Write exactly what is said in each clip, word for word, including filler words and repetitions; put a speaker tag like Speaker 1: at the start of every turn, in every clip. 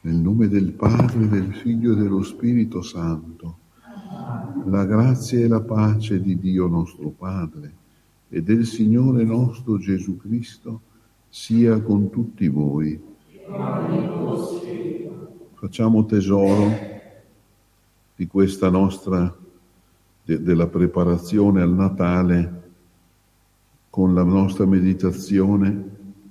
Speaker 1: Nel nome del Padre, del Figlio e dello Spirito Santo, la grazia e la pace di Dio nostro Padre e del Signore nostro Gesù Cristo sia con tutti voi. Facciamo tesoro di questa nostra, de, della preparazione al Natale, con la nostra meditazione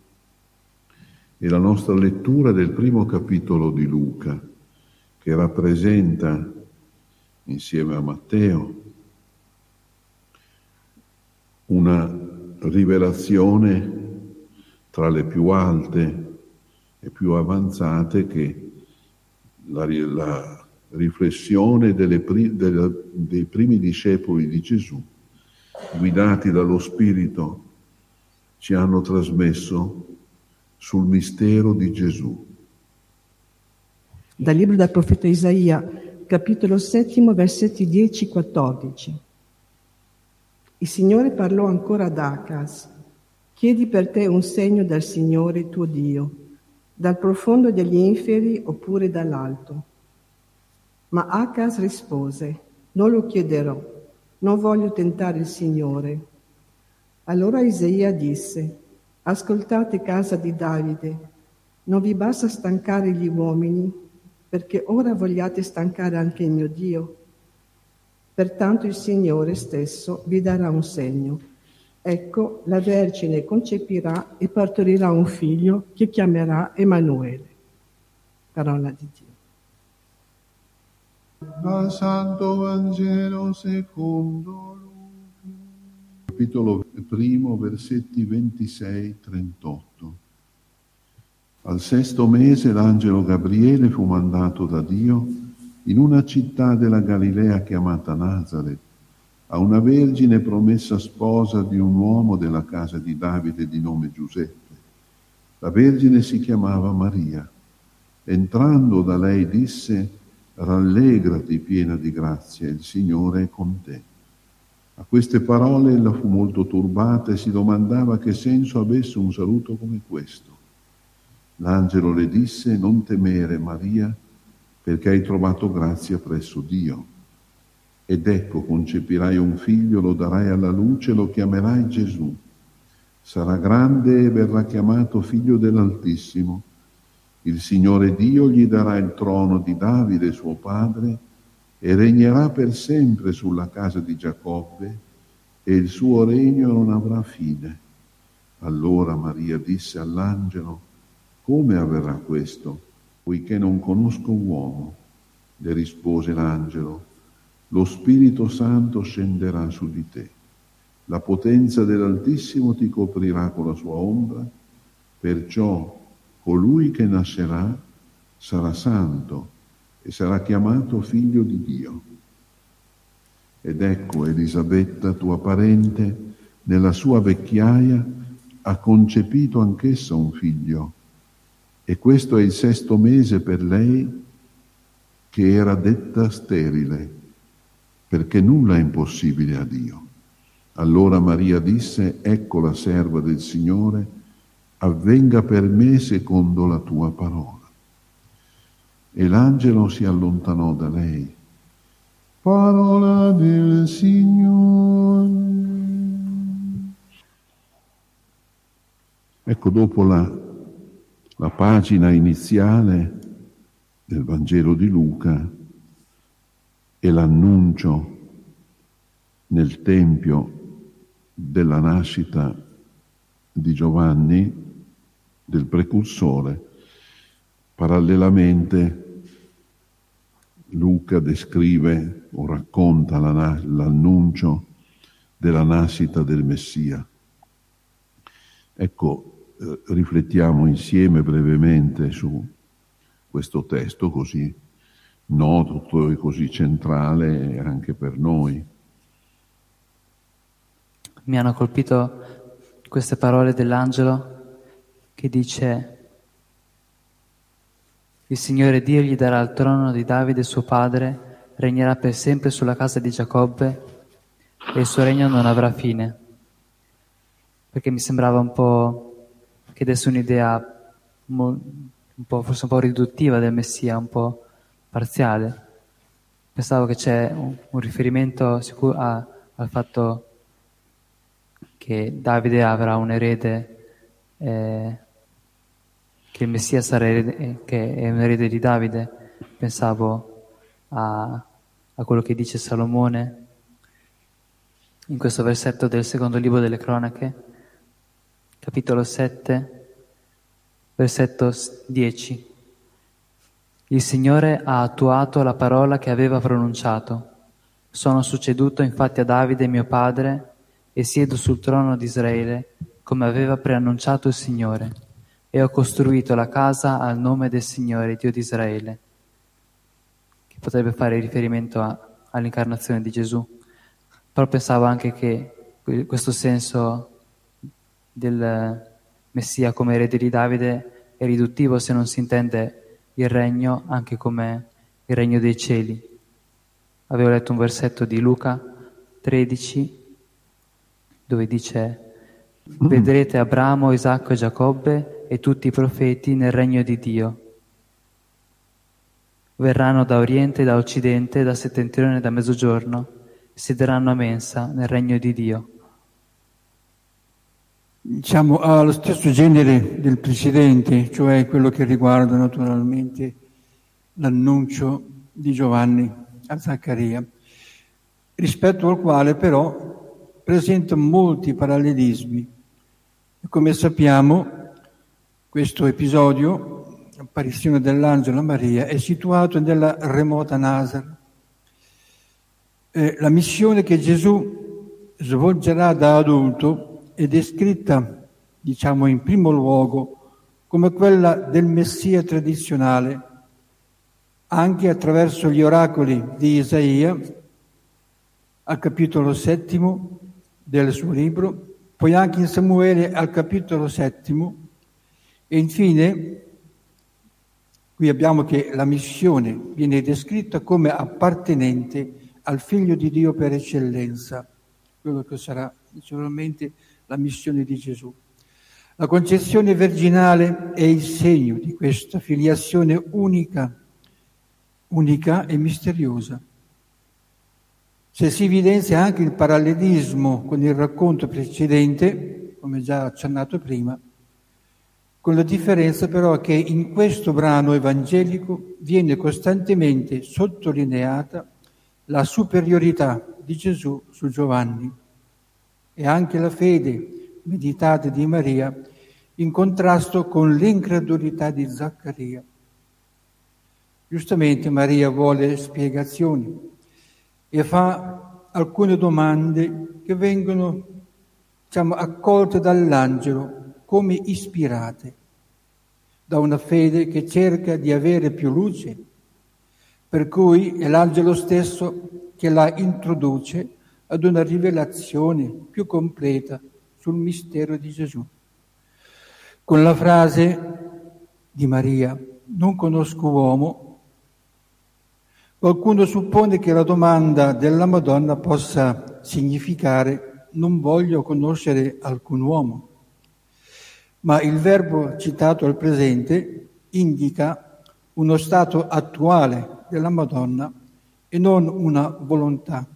Speaker 1: e la nostra lettura del primo capitolo di Luca, che rappresenta, insieme a Matteo, una rivelazione tra le più alte e più avanzate che la, la riflessione delle, delle, dei primi discepoli di Gesù, guidati dallo Spirito, ci hanno trasmesso sul mistero di Gesù.
Speaker 2: Dal libro del profeta Isaia, capitolo settimo, versetti dieci quattordici. Il Signore parlò ancora ad Acaz: chiedi per te un segno dal Signore tuo Dio, dal profondo degli inferi oppure dall'alto. Ma Acaz rispose: non lo chiederò, non voglio tentare il Signore. Allora Isaia disse: ascoltate, casa di Davide, non vi basta stancare gli uomini, perché ora vogliate stancare anche il mio Dio? Pertanto il Signore stesso vi darà un segno. Ecco, la Vergine concepirà e partorirà un figlio che chiamerà Emanuele. Parola di Dio.
Speaker 1: Dal Santo Vangelo secondo Luca. Capitolo primo, versetti ventisei trentotto. Al sesto mese l'angelo Gabriele fu mandato da Dio in una città della Galilea chiamata Nazaret, a una vergine promessa sposa di un uomo della casa di Davide di nome Giuseppe. La vergine si chiamava Maria. Entrando da lei disse: rallegrati piena di grazia, il Signore è con te. A queste parole ella fu molto turbata e si domandava che senso avesse un saluto come questo. L'angelo le disse: non temere, Maria, perché hai trovato grazia presso Dio. Ed ecco, concepirai un figlio, lo darai alla luce, lo chiamerai Gesù. Sarà grande e verrà chiamato figlio dell'Altissimo. Il Signore Dio gli darà il trono di Davide, suo padre, e regnerà per sempre sulla casa di Giacobbe, e il suo regno non avrà fine. Allora Maria disse all'angelo: come avverrà questo, poiché non conosco uomo? Le rispose l'angelo: lo Spirito Santo scenderà su di te. La potenza dell'Altissimo ti coprirà con la sua ombra, perciò colui che nascerà sarà santo e sarà chiamato figlio di Dio. Ed ecco, Elisabetta, tua parente, nella sua vecchiaia ha concepito anch'essa un figlio, e questo è il sesto mese per lei, che era detta sterile, perché nulla è impossibile a Dio. Allora Maria disse: ecco la serva del Signore, avvenga per me secondo la tua parola. E l'angelo si allontanò da lei. Parola del Signore. Ecco, dopo la, la pagina iniziale del Vangelo di Luca e l'annuncio nel Tempio della nascita di Giovanni, del precursore, parallelamente Luca descrive o racconta la, l'annuncio della nascita del Messia. Ecco, eh, riflettiamo insieme brevemente su questo testo così noto e così centrale anche per noi.
Speaker 3: Mi hanno colpito queste parole dell'angelo che dice: il Signore Dio gli darà il trono di Davide suo padre, regnerà per sempre sulla casa di Giacobbe e il suo regno non avrà fine. Perché mi sembrava un po' che desse un'idea mo- un po', forse un po' riduttiva del Messia, un po' parziale. Pensavo che c'è un, un riferimento sicuro a, al fatto che Davide avrà un erede, eh, che il Messia sarà erede, che è un erede di Davide. Pensavo a, a quello che dice Salomone in questo versetto del secondo libro delle Cronache, capitolo sette, versetto dieci. Il Signore ha attuato la parola che aveva pronunciato. Sono succeduto infatti a Davide mio padre e siedo sul trono di Israele come aveva preannunciato il Signore, e ho costruito la casa al nome del Signore, Dio di Israele, che potrebbe fare riferimento a, all'incarnazione di Gesù. Però pensavo anche che questo senso del Messia come erede di Davide è riduttivo se non si intende il regno anche come il regno dei cieli. Avevo letto un versetto di Luca tredici dove dice: vedrete Abramo, Isacco e Giacobbe e tutti i profeti nel regno di Dio. Verranno da oriente, da occidente, da settentrione e da mezzogiorno, siederanno a mensa nel regno di Dio.
Speaker 4: Diciamo ha lo stesso genere del precedente, cioè quello che riguarda naturalmente l'annuncio di Giovanni a Zaccaria, rispetto al quale però presenta molti parallelismi. E come sappiamo, questo episodio, l'apparizione dell'angelo a Maria, è situato nella remota Nazareth. Eh, la missione che Gesù svolgerà da adulto è descritta, diciamo, in primo luogo come quella del Messia tradizionale, anche attraverso gli oracoli di Isaia, al capitolo settimo del suo libro, poi anche in Samuele al capitolo settimo, e infine qui abbiamo che la missione viene descritta come appartenente al Figlio di Dio per eccellenza, quello che sarà naturalmente la missione di Gesù. La concezione virginale è il segno di questa filiazione unica, unica e misteriosa. Se si evidenzia anche il parallelismo con il racconto precedente, come già accennato prima, con la differenza però che in questo brano evangelico viene costantemente sottolineata la superiorità di Gesù su Giovanni e anche la fede meditata di Maria in contrasto con l'incredulità di Zaccaria. Giustamente Maria vuole spiegazioni e fa alcune domande che vengono, diciamo, accolte dall'angelo come ispirate da una fede che cerca di avere più luce, per cui è l'angelo stesso che la introduce ad una rivelazione più completa sul mistero di Gesù. Con la frase di Maria, non conosco uomo, qualcuno suppone che la domanda della Madonna possa significare non voglio conoscere alcun uomo, ma il verbo citato al presente indica uno stato attuale della Madonna e non una volontà.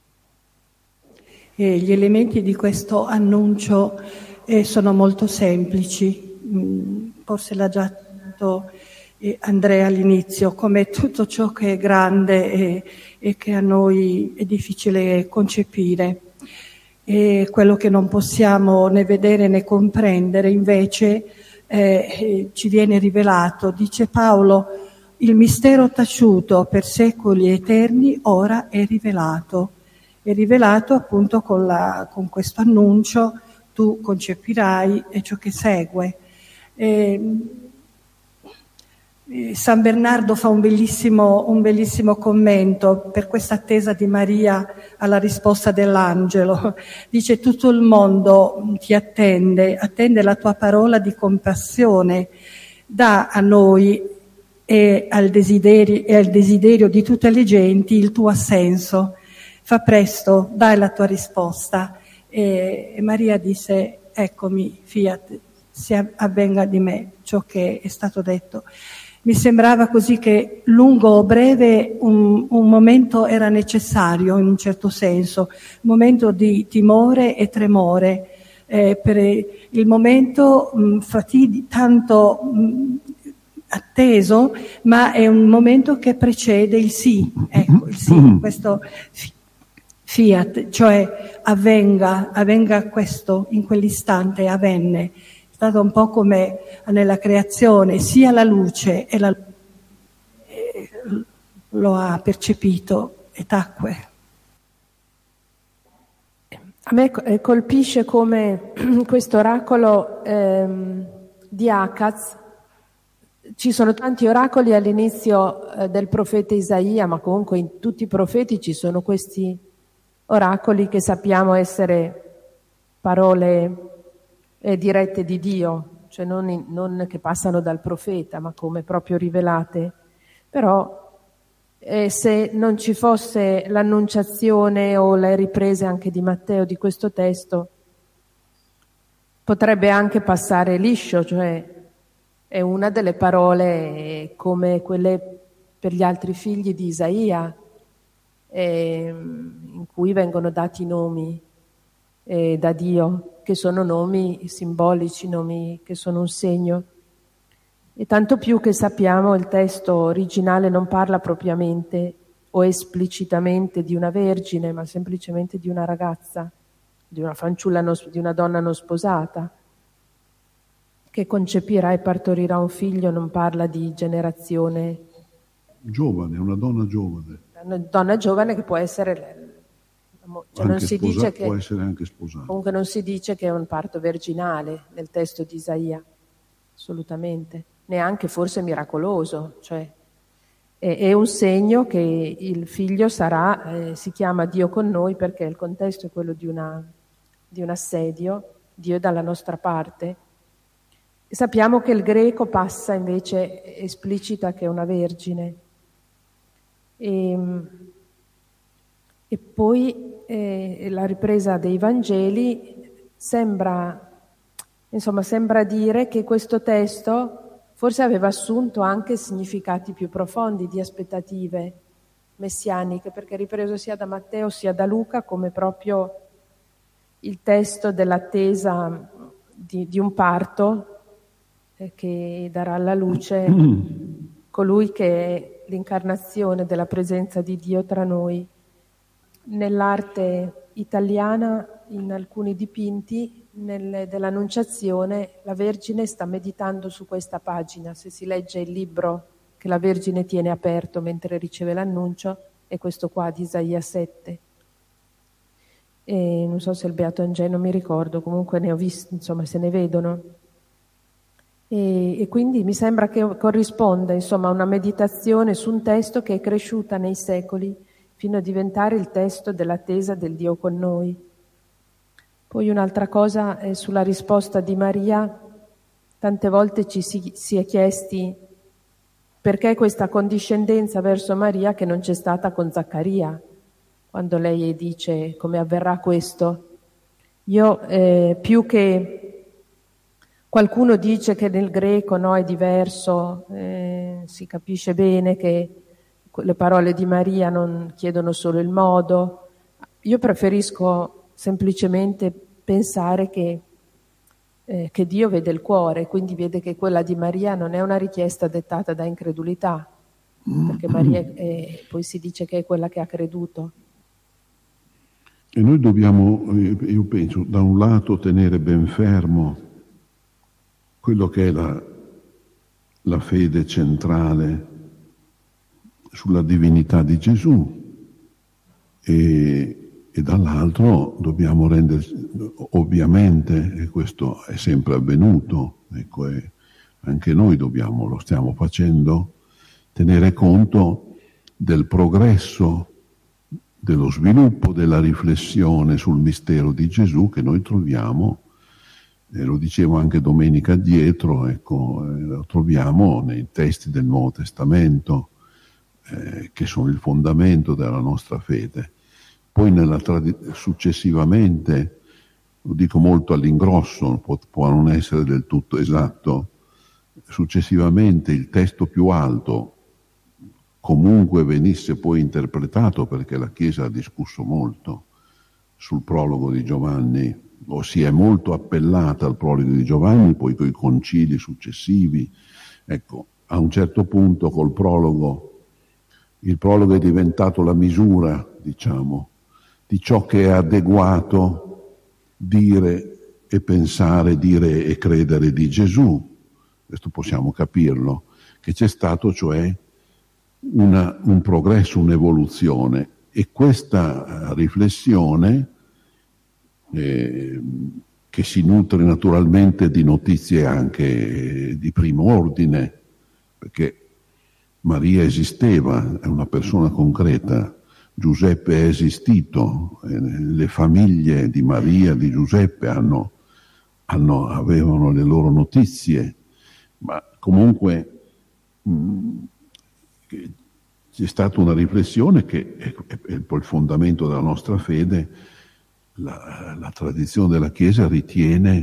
Speaker 2: E gli elementi di questo annuncio eh, sono molto semplici, mm, forse l'ha già detto eh, Andrea all'inizio, come tutto ciò che è grande e, e che a noi è difficile concepire. E quello che non possiamo né vedere né comprendere invece eh, ci viene rivelato. Dice Paolo: il mistero taciuto per secoli eterni ora è rivelato. È rivelato appunto con, la, con questo annuncio: tu concepirai e ciò che segue. E, e San Bernardo fa un bellissimo, un bellissimo commento per questa attesa di Maria alla risposta dell'angelo. Dice: tutto il mondo ti attende, attende la tua parola di compassione, dà a noi e al desiderio, e al desiderio di tutte le genti il tuo assenso. Fa presto, dai la tua risposta. E, e Maria disse: eccomi, fiat, si avvenga di me
Speaker 5: ciò che è stato detto. Mi sembrava così che lungo o breve un, un momento era necessario in un certo senso, un momento di timore e tremore, eh, per il momento mh, fatid- tanto mh, atteso, ma è un momento che precede il sì, ecco, il sì, questo fiat, cioè avvenga, avvenga questo in quell'istante, avvenne. È stato un po' come nella creazione, sia la luce e la eh, lo ha percepito e tacque.
Speaker 6: A me colpisce come questo oracolo ehm, di Akaz, ci sono tanti oracoli all'inizio eh, del profeta Isaia, ma comunque in tutti i profeti ci sono questi oracoli che sappiamo essere parole eh, dirette di Dio, cioè non, in, non che passano dal profeta, ma come proprio rivelate. Però eh, se non ci fosse l'annunciazione o le riprese anche di Matteo di questo testo, potrebbe anche passare liscio, cioè è una delle parole come quelle per gli altri figli di Isaia, eh, in cui vengono dati nomi eh, da Dio, che sono nomi simbolici, nomi che sono un segno. E tanto più che sappiamo il testo originale non parla propriamente o esplicitamente di una vergine, ma semplicemente di una ragazza, di una fanciulla, non, di una donna non sposata, che concepirà e partorirà un figlio. Non parla di generazione.
Speaker 1: Giovane, una donna giovane.
Speaker 6: Una donna giovane che può essere... Cioè non si
Speaker 1: sposa-
Speaker 6: dice che,
Speaker 1: può essere anche sposata.
Speaker 6: Comunque non si dice che è un parto virginale nel testo di Isaia, assolutamente. Neanche forse miracoloso. Cioè è, è un segno che il figlio sarà, eh, si chiama Dio con noi, perché il contesto è quello di, una, di un assedio, Dio è dalla nostra parte. E sappiamo che il greco passa invece, esplicita che è una vergine. E, e poi eh, la ripresa dei Vangeli sembra, insomma, sembra dire che questo testo forse aveva assunto anche significati più profondi di aspettative messianiche, perché è ripreso sia da Matteo sia da Luca come proprio il testo dell'attesa di, di un parto eh, che darà alla luce colui che è l'incarnazione della presenza di Dio tra noi. Nell'arte italiana, in alcuni dipinti nel, dell'Annunciazione, la Vergine sta meditando su questa pagina. Se si legge il libro che la Vergine tiene aperto mentre riceve l'annuncio, è questo qua di Isaia sette. E non so se il Beato Angelo, non mi ricordo, comunque ne ho visti, insomma, se ne vedono. E, e quindi mi sembra che corrisponda, insomma, a una meditazione su un testo che è cresciuta nei secoli fino a diventare il testo dell'attesa del Dio con noi. Poi un'altra cosa è sulla risposta di Maria. Tante volte ci si, si è chiesti perché questa condiscendenza verso Maria che non c'è stata con Zaccaria, quando lei dice come avverrà questo. Io eh, più che qualcuno dice che nel greco no, è diverso, eh, si capisce bene che le parole di Maria non chiedono solo il modo. Io preferisco semplicemente pensare che, eh, che Dio vede il cuore, quindi vede che quella di Maria non è una richiesta dettata da incredulità, perché Maria è, poi si dice che è quella che ha creduto.
Speaker 1: E noi dobbiamo, io penso, da un lato tenere ben fermo quello che è la, la fede centrale sulla divinità di Gesù e, e dall'altro dobbiamo renderci, ovviamente, e questo è sempre avvenuto, ecco, e anche noi dobbiamo, lo stiamo facendo, tenere conto del progresso, dello sviluppo della riflessione sul mistero di Gesù che noi troviamo, e lo dicevo anche domenica addietro, ecco, eh, lo troviamo nei testi del Nuovo Testamento, Eh, che sono il fondamento della nostra fede. Poi nella tradi- successivamente, lo dico molto all'ingrosso, può, può non essere del tutto esatto, successivamente il testo più alto comunque venisse poi interpretato, perché la Chiesa ha discusso molto sul prologo di Giovanni, o si è molto appellata al prologo di Giovanni, poi con i concili successivi. Ecco, a un certo punto col prologo, il prologo è diventato la misura, diciamo, di ciò che è adeguato dire e pensare, dire e credere di Gesù. Questo possiamo capirlo, che c'è stato cioè una, un progresso, un'evoluzione, e questa riflessione eh, che si nutre naturalmente di notizie anche di primo ordine, perché Maria esisteva, è una persona concreta, Giuseppe è esistito, eh, le famiglie di Maria, di Giuseppe hanno, hanno, avevano le loro notizie, ma comunque mh, c'è stata una riflessione che è, è, è poi il fondamento della nostra fede. La, la tradizione della Chiesa ritiene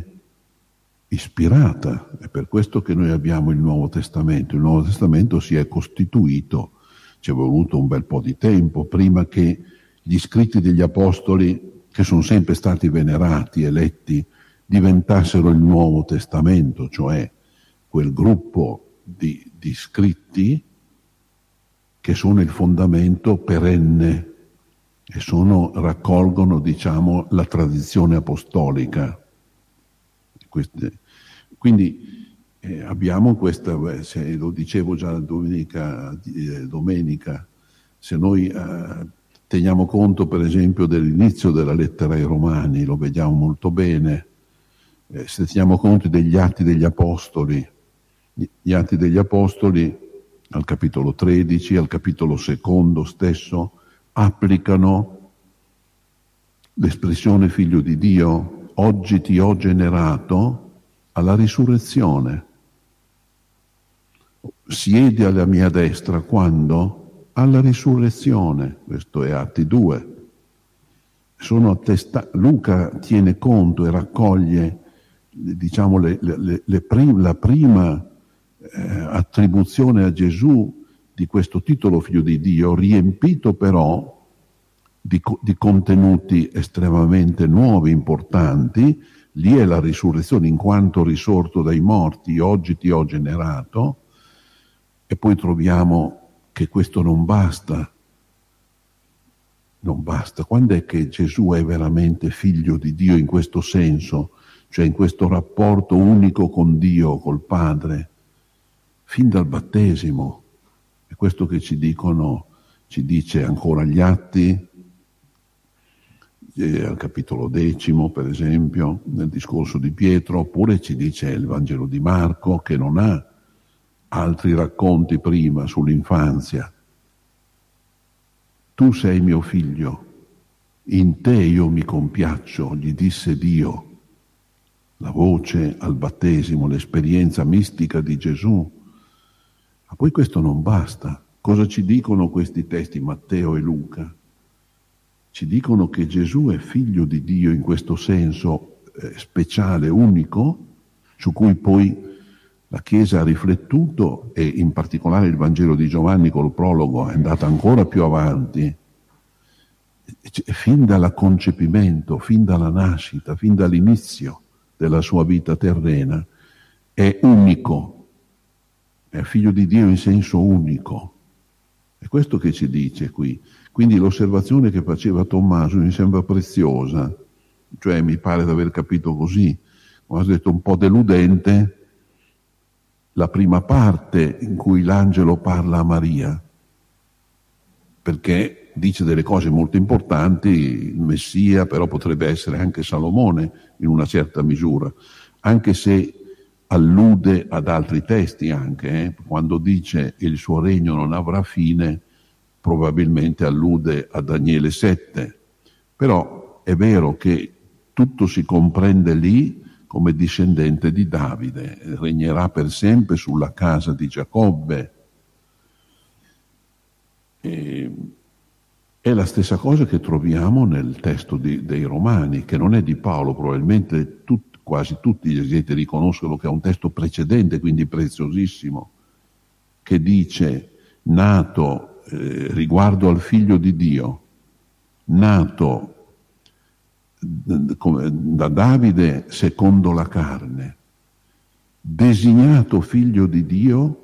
Speaker 1: ispirata, è per questo che noi abbiamo il Nuovo Testamento. Il Nuovo Testamento si è costituito, ci è voluto un bel po' di tempo prima che gli scritti degli Apostoli, che sono sempre stati venerati e letti, diventassero il Nuovo Testamento, cioè quel gruppo di, di scritti che sono il fondamento perenne e sono, raccolgono, diciamo, la tradizione apostolica. Queste, quindi eh, abbiamo questa, se lo dicevo già domenica, eh, domenica se noi eh, teniamo conto per esempio dell'inizio della lettera ai Romani, lo vediamo molto bene, eh, se teniamo conto degli Atti degli Apostoli, gli Atti degli Apostoli al capitolo tredici, al capitolo secondo stesso, applicano l'espressione figlio di Dio, oggi ti ho generato, alla risurrezione. Siedi alla mia destra quando? Alla risurrezione. Questo è Atti due. Sono attesta- Luca tiene conto e raccoglie, diciamo, le, le, le prim- la prima eh, attribuzione a Gesù di questo titolo figlio di Dio, riempito però di, di contenuti estremamente nuovi, importanti. Lì è la risurrezione, in quanto risorto dai morti, oggi ti ho generato. E poi troviamo che questo non basta. Non basta. Quando è che Gesù è veramente figlio di Dio in questo senso, cioè in questo rapporto unico con Dio, col Padre? Fin dal battesimo. È questo che ci dicono, ci dice ancora gli Atti, eh, al capitolo decimo, per esempio, nel discorso di Pietro, oppure ci dice il Vangelo di Marco, che non ha altri racconti prima sull'infanzia. Tu sei mio figlio, in te io mi compiaccio, gli disse Dio. La voce al battesimo, l'esperienza mistica di Gesù. Ma poi questo non basta. Cosa ci dicono questi testi, Matteo e Luca? Ci dicono che Gesù è figlio di Dio in questo senso eh, speciale, unico, su cui poi la Chiesa ha riflettuto, e in particolare il Vangelo di Giovanni col prologo è andato ancora più avanti. Fin dal concepimento, fin dalla nascita, fin dall'inizio della sua vita terrena, è unico. È figlio di Dio in senso unico. È questo che ci dice qui. Quindi l'osservazione che faceva Tommaso mi sembra preziosa, cioè mi pare di aver capito così, come ho detto, un po' deludente la prima parte in cui l'angelo parla a Maria, perché dice delle cose molto importanti, il Messia, però potrebbe essere anche Salomone in una certa misura, anche se allude ad altri testi anche, eh? Quando dice il suo regno non avrà fine, probabilmente allude a Daniele sette, però è vero che tutto si comprende lì come discendente di Davide, regnerà per sempre sulla casa di Giacobbe. E è la stessa cosa che troviamo nel testo di, dei Romani, che non è di Paolo, probabilmente tut, quasi tutti gli esegeti riconoscono che è un testo precedente, quindi preziosissimo, che dice nato eh, riguardo al figlio di Dio, nato da Davide secondo la carne, designato figlio di Dio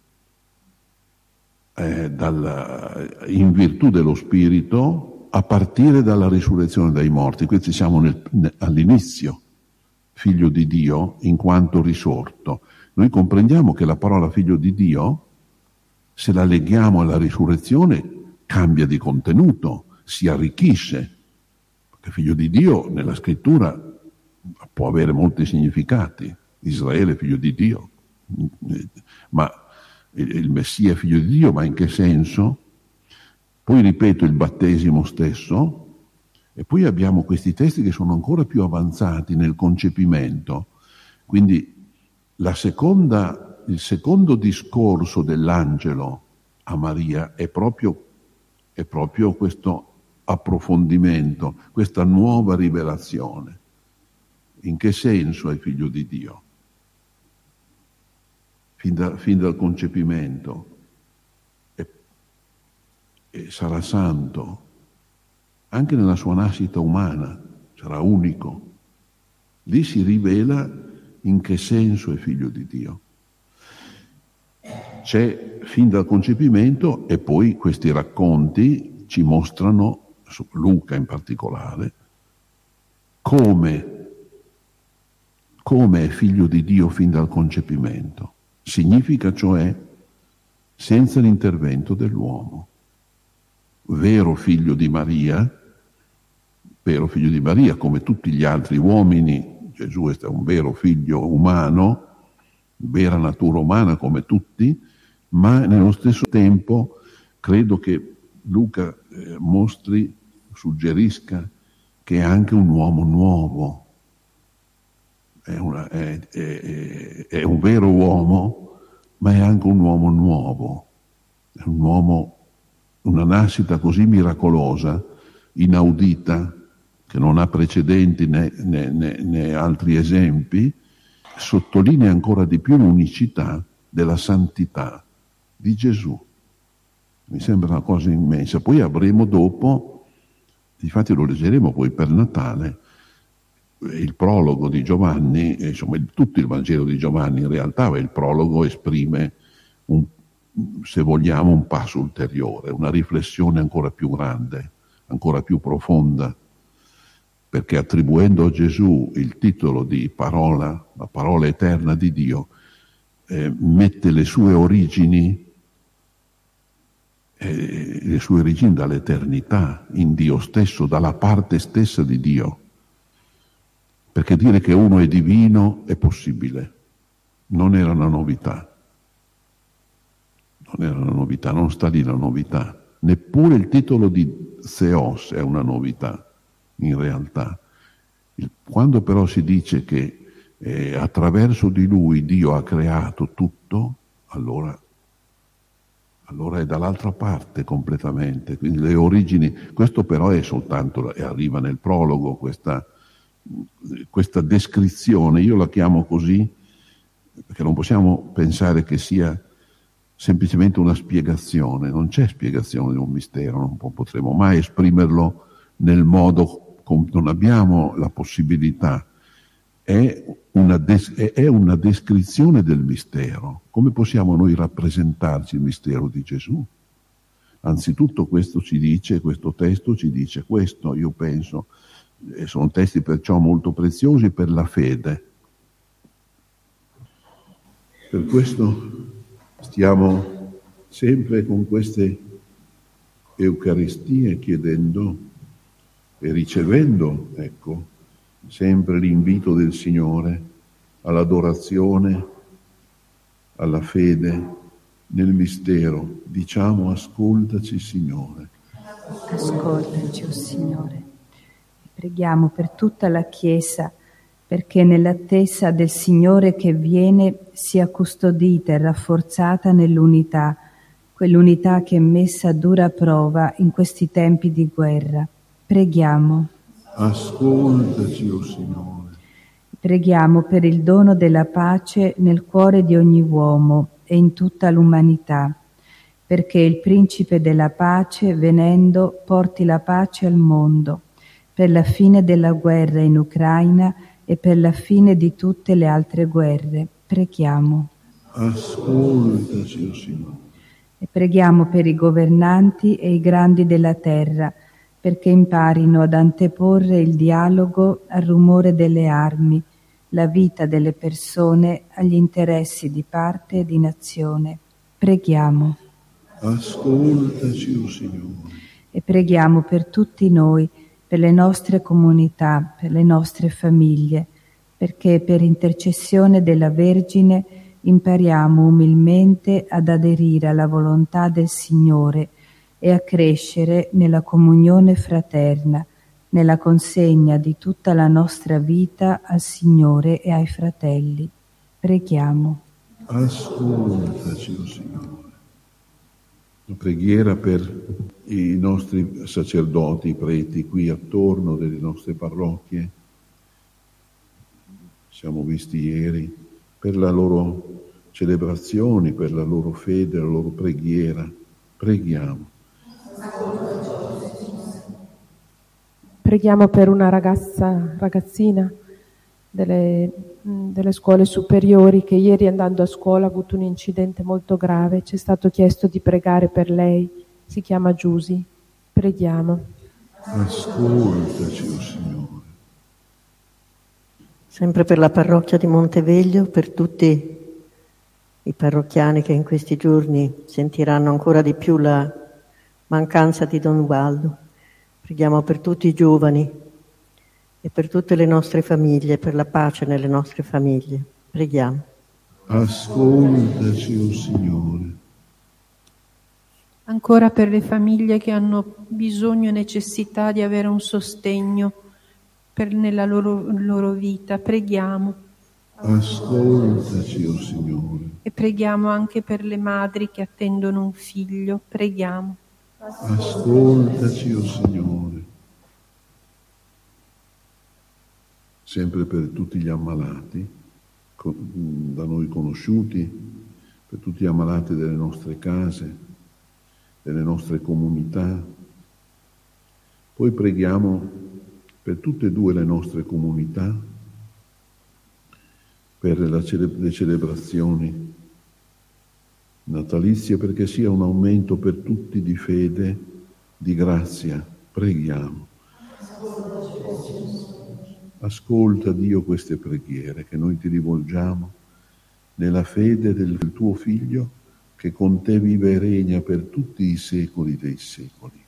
Speaker 1: eh, dal, in virtù dello Spirito a partire dalla risurrezione dai morti. Questi siamo nel, nel, all'inizio, figlio di Dio in quanto risorto. Noi comprendiamo che la parola figlio di Dio, se la leghiamo alla risurrezione, cambia di contenuto, si arricchisce. Perché figlio di Dio nella scrittura può avere molti significati. Israele è figlio di Dio, ma il Messia è figlio di Dio, ma in che senso? Poi ripeto il battesimo stesso, e poi abbiamo questi testi che sono ancora più avanzati nel concepimento. Quindi la seconda, il secondo discorso dell'angelo a Maria è proprio, è proprio questo approfondimento, questa nuova rivelazione. In che senso è figlio di Dio? Fin, da, fin dal concepimento. E, e sarà santo. Anche nella sua nascita umana sarà unico. Lì si rivela in che senso è figlio di Dio. C'è fin dal concepimento e poi questi racconti ci mostrano, Luca in particolare, come, come è figlio di Dio fin dal concepimento. Significa cioè senza l'intervento dell'uomo. Vero figlio di Maria, vero figlio di Maria come tutti gli altri uomini, Gesù è un vero figlio umano, vera natura umana come tutti, ma nello stesso tempo credo che Luca eh, mostri, suggerisca che è anche un uomo nuovo. È, una, è, è, è un vero uomo, ma è anche un uomo nuovo. È un uomo, una nascita così miracolosa, inaudita, che non ha precedenti né, né, né, né altri esempi, sottolinea ancora di più l'unicità della santità di Gesù. Mi sembra una cosa immensa. Poi avremo dopo, infatti lo leggeremo poi per Natale, il prologo di Giovanni, insomma tutto il Vangelo di Giovanni in realtà, il prologo esprime, un, se vogliamo, un passo ulteriore, una riflessione ancora più grande, ancora più profonda, perché attribuendo a Gesù il titolo di parola, la parola eterna di Dio, eh, mette le sue origini, eh, le sue origini dall'eternità, in Dio stesso, dalla parte stessa di Dio. Perché dire che uno è divino è possibile, non era una novità, non era una novità, non sta lì la novità, neppure il titolo di Theos è una novità, in realtà. Il, quando però si dice che eh, attraverso di lui Dio ha creato tutto, allora, allora è dall'altra parte completamente, quindi le origini, questo però è soltanto, e arriva nel prologo questa questa descrizione, io la chiamo così perché non possiamo pensare che sia semplicemente una spiegazione, non c'è spiegazione di un mistero, non potremo mai esprimerlo nel modo, non abbiamo la possibilità, è una, des, è una descrizione del mistero. Come possiamo noi rappresentarci il mistero di Gesù? Anzitutto questo ci dice, questo testo ci dice questo, io penso. E sono testi perciò molto preziosi per la fede. Per questo stiamo sempre con queste Eucaristie chiedendo e ricevendo, ecco, sempre l'invito del Signore all'adorazione, alla fede nel mistero. Diciamo: ascoltaci, Signore.
Speaker 7: Ascoltaci, o Signore. Preghiamo per tutta la Chiesa, perché nell'attesa del Signore che viene sia custodita e rafforzata nell'unità, quell'unità che è messa a dura prova in questi tempi di guerra. Preghiamo.
Speaker 1: Ascoltaci, o Signore.
Speaker 7: Preghiamo per il dono della pace nel cuore di ogni uomo e in tutta l'umanità, perché il Principe della pace, venendo, porti la pace al mondo, per la fine della guerra in Ucraina e per la fine di tutte le altre guerre. Preghiamo.
Speaker 1: Ascoltaci, o Signore.
Speaker 7: E preghiamo per i governanti e i grandi della terra, perché imparino ad anteporre il dialogo al rumore delle armi, la vita delle persone agli interessi di parte e di nazione. Preghiamo.
Speaker 1: Ascoltaci, o Signore.
Speaker 7: E preghiamo per tutti noi, per le nostre comunità, per le nostre famiglie, perché per intercessione della Vergine impariamo umilmente ad aderire alla volontà del Signore e a crescere nella comunione fraterna, nella consegna di tutta la nostra vita al Signore e ai fratelli. Preghiamo.
Speaker 1: Ascoltaci, o Signore. Una preghiera per i nostri sacerdoti, i preti qui attorno delle nostre parrocchie. Siamo visti ieri, per la loro celebrazioni, per la loro fede, la loro preghiera. Preghiamo.
Speaker 6: Preghiamo per una ragazza, ragazzina delle, delle scuole superiori che ieri andando a scuola ha avuto un incidente molto grave. Ci è stato chiesto di pregare per lei. Si chiama Giusy. Preghiamo.
Speaker 1: Ascoltaci, o Signore.
Speaker 8: Sempre per la parrocchia di Monteveglio, per tutti i parrocchiani che in questi giorni sentiranno ancora di più la mancanza di Don Ubaldo. Preghiamo per tutti i giovani e per tutte le nostre famiglie, per la pace nelle nostre famiglie. Preghiamo.
Speaker 1: Ascoltaci, o Signore.
Speaker 9: Ancora per le famiglie che hanno bisogno e necessità di avere un sostegno per nella loro, loro vita. Preghiamo.
Speaker 1: Ascoltaci, o Signore.
Speaker 9: E preghiamo anche per le madri che attendono un figlio. Preghiamo.
Speaker 1: Ascoltaci, o Signore. Sempre per tutti gli ammalati, da noi conosciuti, per tutti gli ammalati delle nostre case, delle nostre comunità. Poi preghiamo per tutte e due le nostre comunità, per la cele- le celebrazioni natalizie, perché sia un aumento per tutti di fede, di grazia. Preghiamo. Ascolta, Dio, queste preghiere che noi ti rivolgiamo nella fede del tuo Figlio, che con te vive e regna per tutti i secoli dei secoli.